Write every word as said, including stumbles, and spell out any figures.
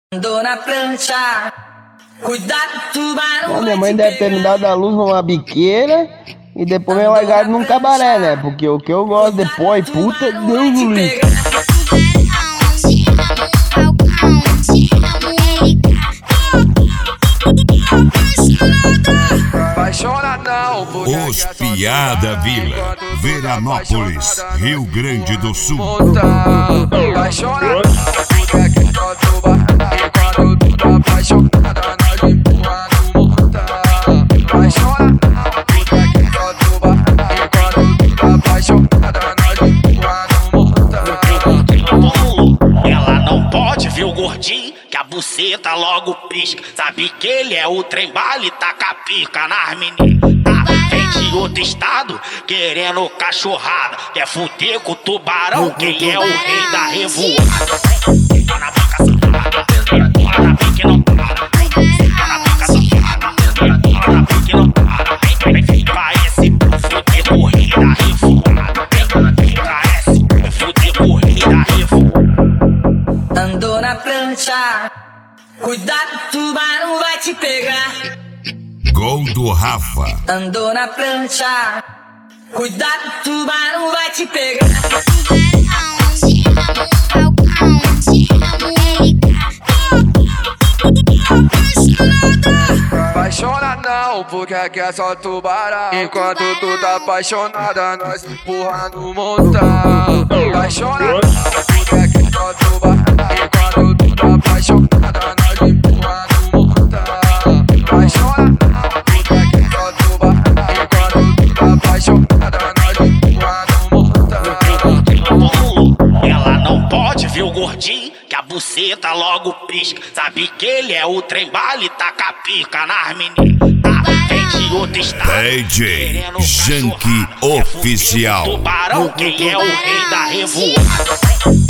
Andou na prancha, cuidado, tubarão. A minha mãe deve ter me dado a luz numa biqueira e depois me largado num cabaré, né? Porque o que eu gosto depois, puta Deus do livro. Os Piada Vila, Veranópolis, Rio Grande do Sul. Ela não pode ver o gordinho, que a buceta logo pisca. Sabe que ele é o trem bala e taca pica nas meninas. Tá, vem de outro estado, querendo cachorrada. Quer fuder com o tubarão, quem é o rei da revoada. Tá na boca safada, tá na pique não para. Tá na boca safada, tá na pique não para. Vem, vem pra esse fuder com o rei da revoada. Vem pra esse fuder com o rei da revoada. Andou na prancha, cuidado, tubarão vai te pegar. Gol do Rafa. Andou na prancha, cuidado, tubarão vai te pegar. Apaixona não, porque aqui é só tubarão. Enquanto tu tá apaixonada, nós empurra no montão. Apaixona não, porque aqui é só tubarão. Enquanto tu tá apaixonada, nós empurra no montão. Apaixona não, porque aqui é só tubarão. Enquanto tu tá apaixonada, nós empurra no montão. Ela não pode ver o gordinho, que a buceta logo pisca. Sabe que ele é o trem bala e taca pica nas meninas. Tá, vem de outro estado, D J querendo Janky cachorrada. Quer fuder com o Oficial. tubarão, quem é o rei da revoada.